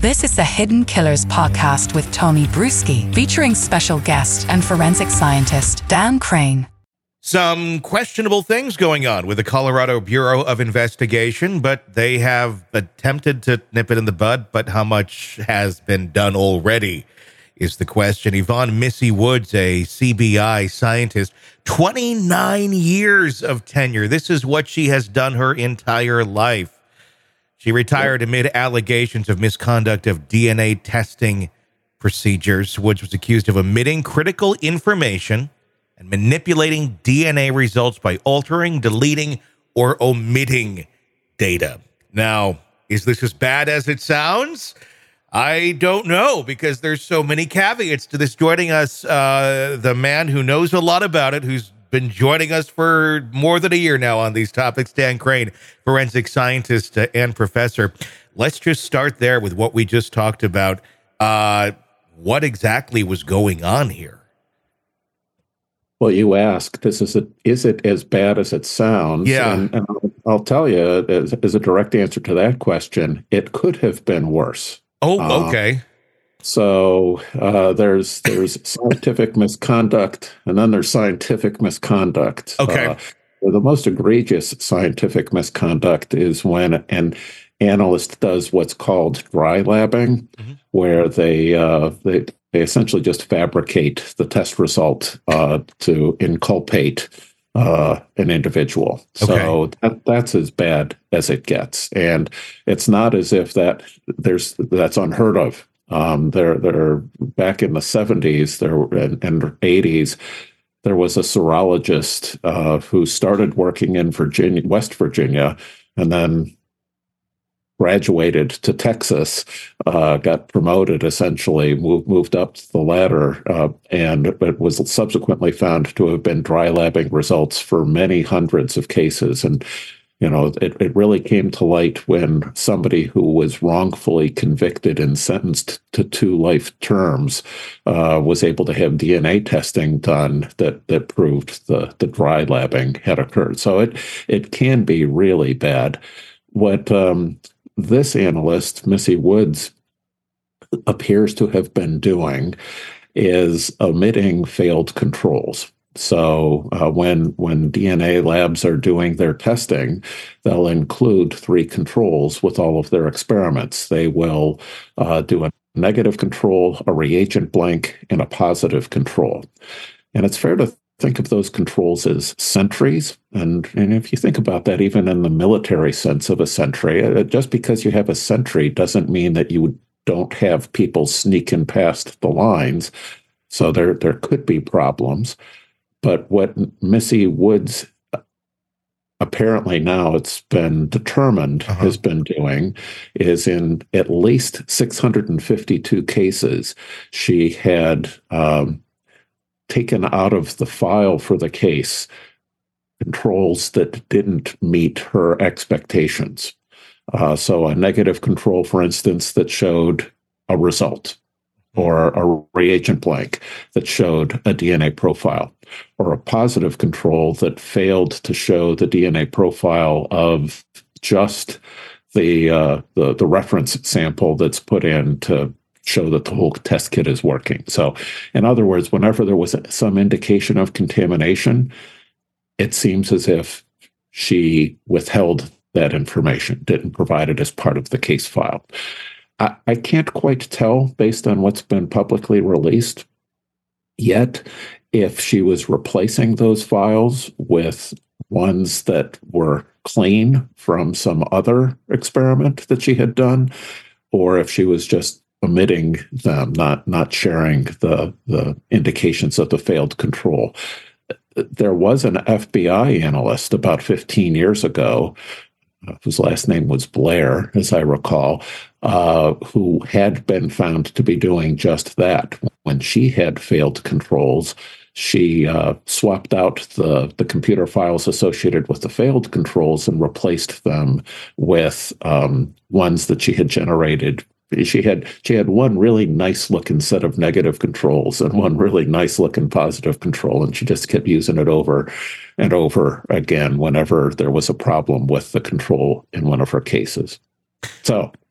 This is the Hidden Killers podcast with Tony Bruschi, featuring special guest and forensic scientist Dan Crane. Some questionable things going on with the Colorado Bureau of Investigation, but they have attempted to nip it in the bud. But how much has been done already is the question. Yvonne Missy Woods, a CBI scientist, 29 years of tenure. This is what she has done her entire life. She retired amid allegations of misconduct of DNA testing procedures. Woods was accused of omitting critical information and manipulating DNA results by altering, deleting, or omitting data. Now, is this as bad as it sounds? I don't know, because there's so many caveats to this. Joining us, the man who knows a lot about it, who's been joining us for more than a year now on these topics, Dan Crane, forensic scientist and professor. Let's just start there with what we just talked about. What exactly was going on here? Well, you asked, is it as bad as it sounds? Yeah. And I'll tell you, as a direct answer to that question, it could have been worse. Oh, okay. So there's scientific misconduct, and then there's scientific misconduct. Okay. The most egregious scientific misconduct is when an analyst does what's called dry labbing, where they essentially just fabricate the test result to inculpate an individual. So that's as bad as it gets, and it's not as if that's unheard of. There back in the 70s and 80s, there was a serologist who started working in West Virginia, and then graduated to Texas, got promoted, essentially moved up the ladder, and it was subsequently found to have been dry labbing results for many hundreds of cases. And it really came to light when somebody who was wrongfully convicted and sentenced to 2 life terms was able to have DNA testing done that proved the dry labbing had occurred. So it can be really bad. What this analyst, Missy Woods, appears to have been doing is omitting failed controls. So when DNA labs are doing their testing, they'll include 3 controls with all of their experiments. They will do a negative control, a reagent blank, and a positive control. And it's fair to think of those controls as sentries. And if you think about that, even in the military sense of a sentry, just because you have a sentry doesn't mean that you don't have people sneaking past the lines. So there could be problems. But what Missy Woods, apparently now it's been determined, has been doing is in at least 652 cases, she had taken out of the file for the case controls that didn't meet her expectations. So a negative control, for instance, that showed a result, or a reagent blank that showed a DNA profile, or a positive control that failed to show the DNA profile of just the reference sample that's put in to show that the whole test kit is working. So, in other words, whenever there was some indication of contamination, it seems as if she withheld that information, didn't provide it as part of the case file. I can't quite tell, based on what's been publicly released yet, if she was replacing those files with ones that were clean from some other experiment that she had done, or if she was just omitting them, not sharing the indications of the failed control. There was an FBI analyst about 15 years ago, whose last name was Blair, as I recall, who had been found to be doing just that. When she had failed controls, she swapped out the computer files associated with the failed controls and replaced them with ones that she had generated. She had one really nice looking set of negative controls and one really nice looking positive control, and she just kept using it over and over again whenever there was a problem with the control in one of her cases. So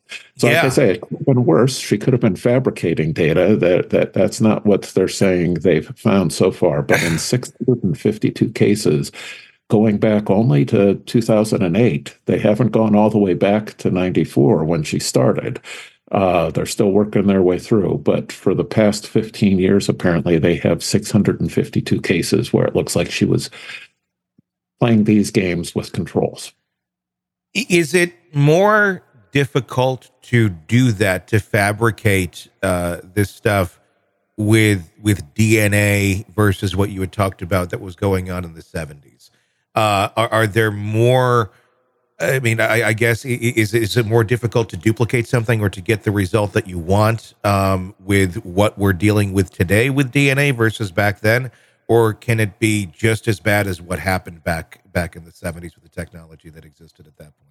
So like I say, it could have been worse. She could have been fabricating data. That's not what they're saying they've found so far. But in 652 cases, going back only to 2008, they haven't gone all the way back to 94 when she started. They're still working their way through. But for the past 15 years, apparently, they have 652 cases where it looks like she was playing these games with controls. Is it more difficult to do that, to fabricate this stuff with DNA versus what you had talked about that was going on in the 70s? Are there more? I mean, I guess is it more difficult to duplicate something or to get the result that you want with what we're dealing with today with DNA versus back then, or can it be just as bad as what happened back in the 70s with the technology that existed at that point?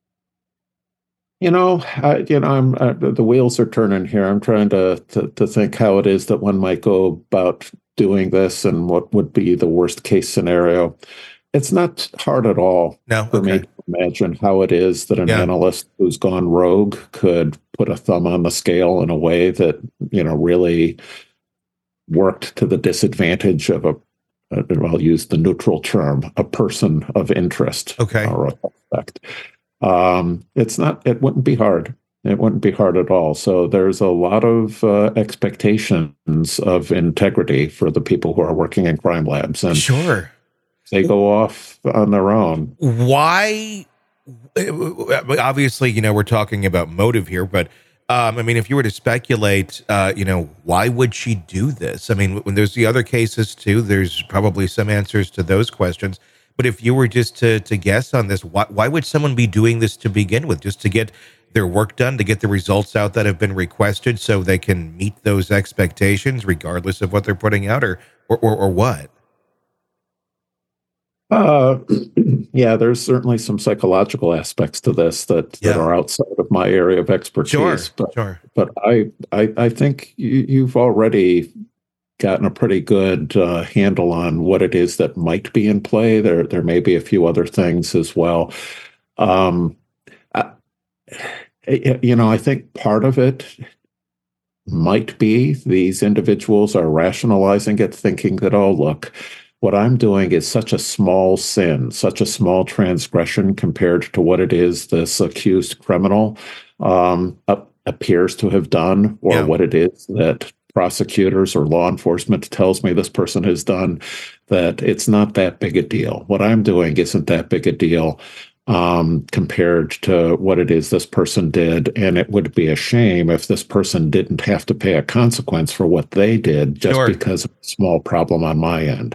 I'm the wheels are turning here. I'm trying to think how it is that one might go about doing this and what would be the worst case scenario. It's not hard at all for me to imagine how it is that an analyst who's gone rogue could put a thumb on the scale in a way that, really worked to the disadvantage of I'll use the neutral term, a person of interest. Or effect. It wouldn't be hard. It wouldn't be hard at all. So there's a lot of expectations of integrity for the people who are working in crime labs. And sure. They go off on their own. Why? Obviously, we're talking about motive here, but if you were to speculate, why would she do this? I mean, when there's the other cases too, there's probably some answers to those questions. But if you were just to guess on this, why would someone be doing this to begin with? Just to get their work done, to get the results out that have been requested so they can meet those expectations regardless of what they're putting out or what? There's certainly some psychological aspects to this that are outside of my area of expertise. But I think you've already gotten a pretty good handle on what it is that might be in play. There may be a few other things as well. I think part of it might be these individuals are rationalizing it, thinking that, oh, look, what I'm doing is such a small sin, such a small transgression compared to what it is this accused criminal appears to have done, or what it is that prosecutors or law enforcement tells me this person has done, that it's not that big a deal. What I'm doing isn't that big a deal compared to what it is this person did. And it would be a shame if this person didn't have to pay a consequence for what they did just because of a small problem on my end.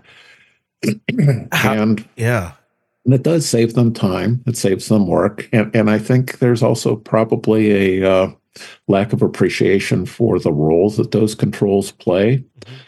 And it does save them time. It saves them work. And I think there's also probably a lack of appreciation for the roles that those controls play.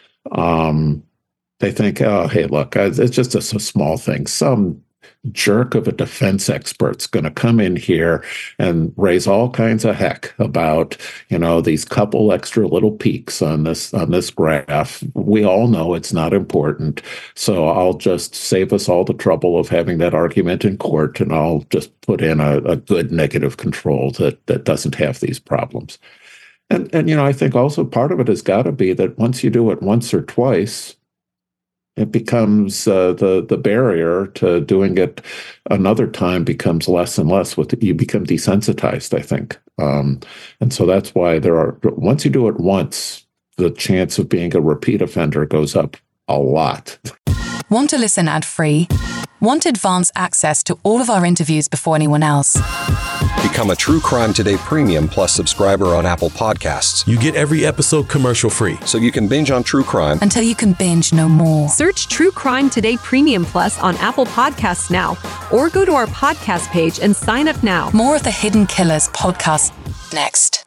They think, oh, hey, look, it's just a small thing. Some jerk of a defense expert's going to come in here and raise all kinds of heck about, these couple extra little peaks on this graph. We all know it's not important. So I'll just save us all the trouble of having that argument in court, and I'll just put in a good negative control that doesn't have these problems. And I think also part of it has got to be that once you do it once or twice, it becomes the barrier to doing it another time becomes less and less. You become desensitized, I think. And so that's why once you do it once, the chance of being a repeat offender goes up a lot. Want to listen ad-free? Want advanced access to all of our interviews before anyone else? Become a True Crime Today Premium Plus subscriber on Apple Podcasts. You get every episode commercial-free. So you can binge on true crime until you can binge no more. Search True Crime Today Premium Plus on Apple Podcasts now, or go to our podcast page and sign up now. More of the Hidden Killers podcast next.